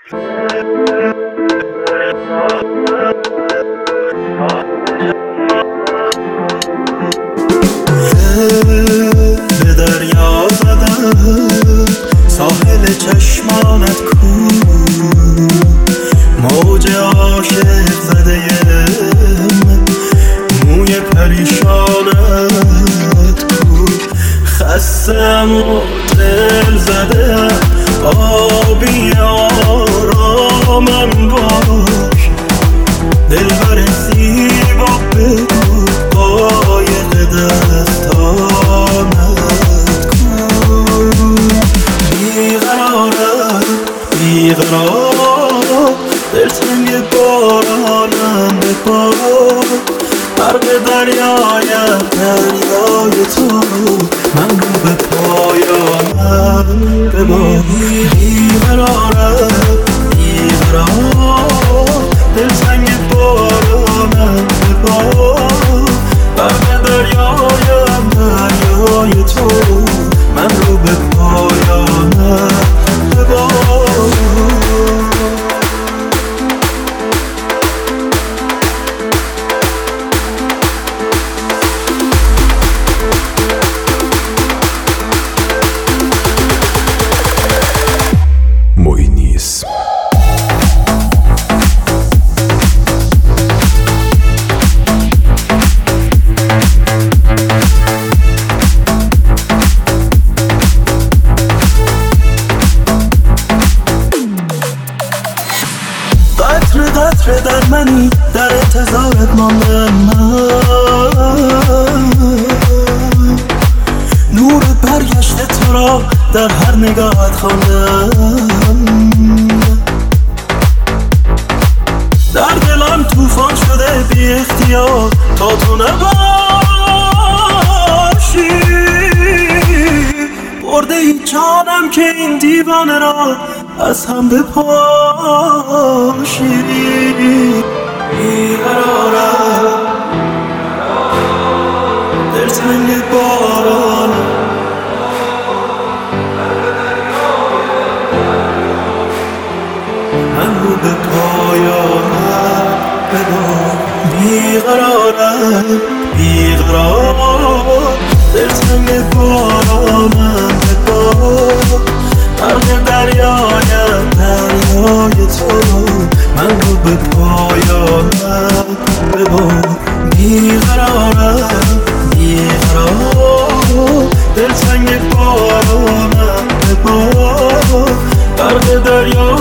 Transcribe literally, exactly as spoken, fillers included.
به دریا زدم ساحل چشمانت کو، موج عاشق زده موی پریشانت کو. خستم و دل زده آبی آرامم باش، دلبر زیبا بگو قایق دستانت کو. بیقرارم بیقرار دلتنگ بارانم به بار، غرق دریایم دریای تو، من رو به پایانم ببار. بیقرارم بیقرار دلتنگ بارانم به بار، غرق دریایم دریای تو، من رو به پایانم ببار. قطره قطره در منی، در انتظارت ماندم من، نور برگشت تو را در هر نگاهت خواندم. در دلم طوفان شده بی اختیار تا تو نباشی، برده ای جانم که این دیوانه را از هم بپاشی. بیقرارم دلتنگ بارانم، من رو به پایانم ببار. بیقرارم بیقرار دلتنگ بارانم ببار، غرق دریایم دریای تو، من رو به پایانم ببار. بیقرارم بیقرار دلتنگ بارانم ببار، غرق دریا